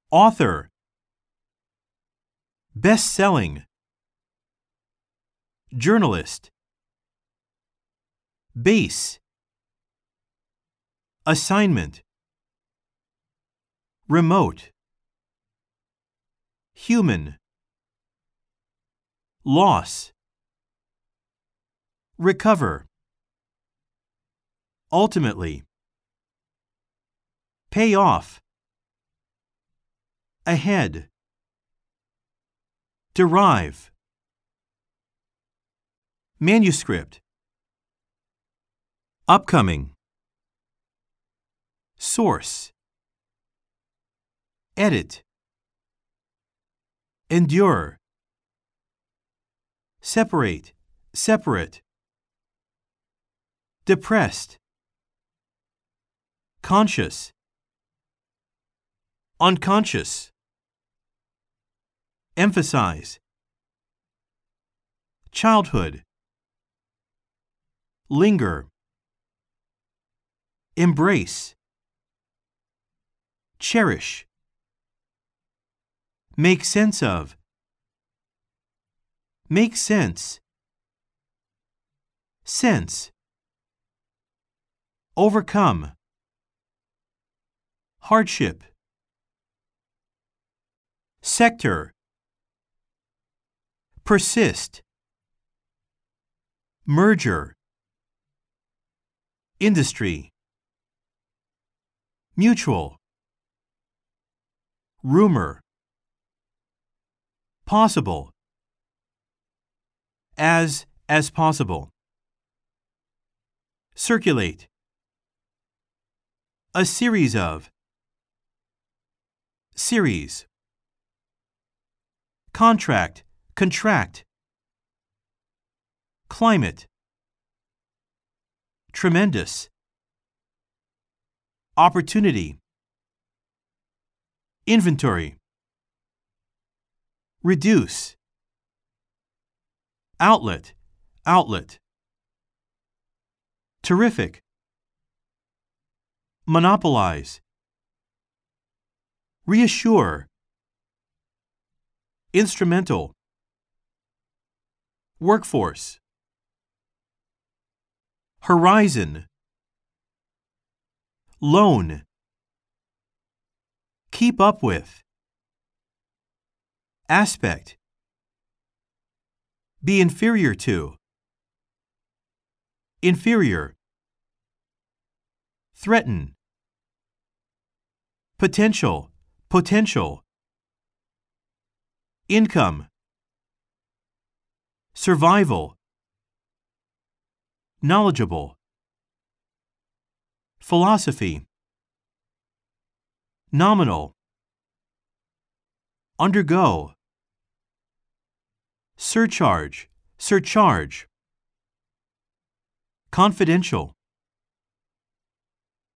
author, best-selling, journalist, base, assignment, remote, human, loss, recover, ultimately, pay off, ahead, derive, manuscript, upcoming, source, edit, endure, separate, separate, depressed, conscious, unconscious, emphasize, childhood, linger, embrace, cherish, make sense of, make sense, sense, overcome, hardship, sector, persist, merger, industry, mutual, rumor, possible, as possible, circulate, a series of, series, contract, contract, climate, tremendous, opportunity, inventory, reduce, outlet, outlet, terrific, monopolize, reassure, instrumental, workforce, horizon, loan, keep up with, aspect, be inferior to, inferior, threaten, potential, potential, income, survival, knowledgeable, philosophy, nominal, undergo, surcharge, surcharge, confidential,